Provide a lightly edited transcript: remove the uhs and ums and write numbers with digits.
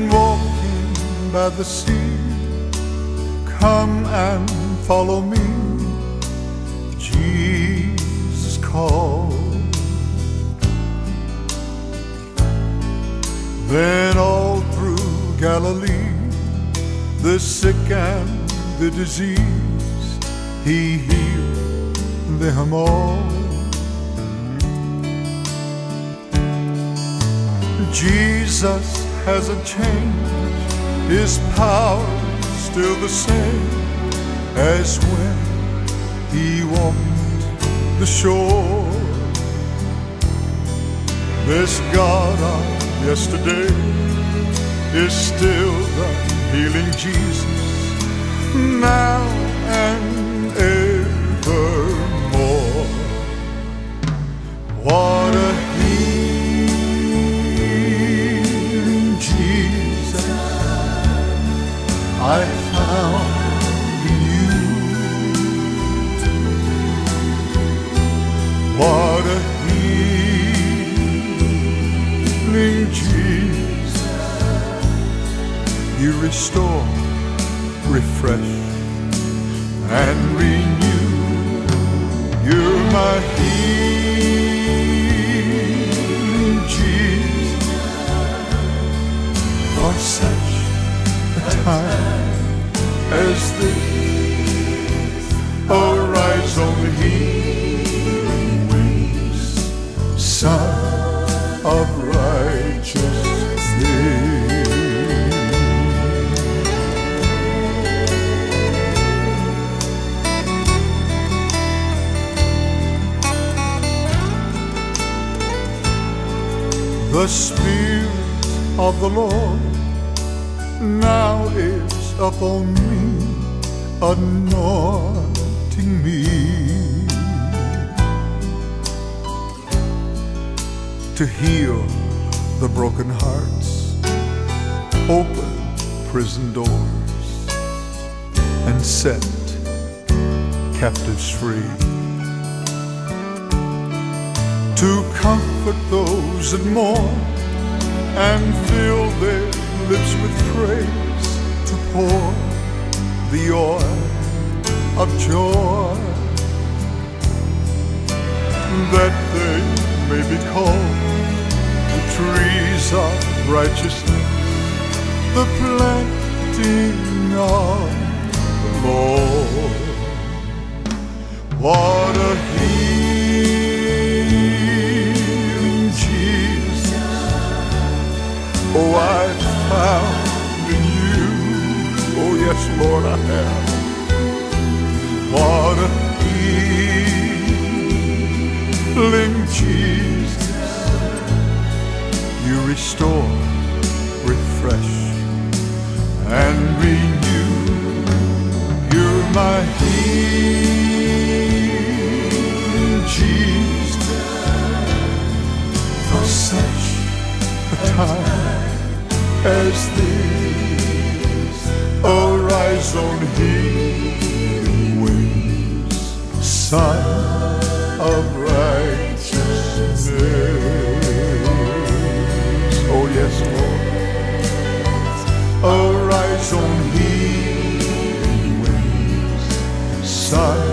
walking by the sea. Come and follow me, Jesus called. Then all through Galilee, the sick and the diseased, he healed them all. Jesus hasn't changed, his power's still the same as when he walked the shore. This God of yesterday is still the healing Jesus, now and evermore. What a healing Jesus I found in you. What a healing Jesus, you restore, refresh, and renew. You're my healing Jesus, for such a time as this. Oh, rise on the healing wings, Son of righteousness. The Spirit of the Lord now is upon me, anointing me to heal the broken hearts, open prison doors, and set captives free, to comfort those that mourn and fill their lips with praise, to pour the oil of joy, that they may be called the trees of righteousness, the planting of the Lord. What a healing Jesus, oh, I found in you. Oh yes, Lord, I have. What a healing Jesus, you restore, refresh, and renew. You're my healing Jesus, for such a time as this. Oh, rise on healing wings, Son of righteousness. Oh yes, Lord. Oh, rise on healing wings, Son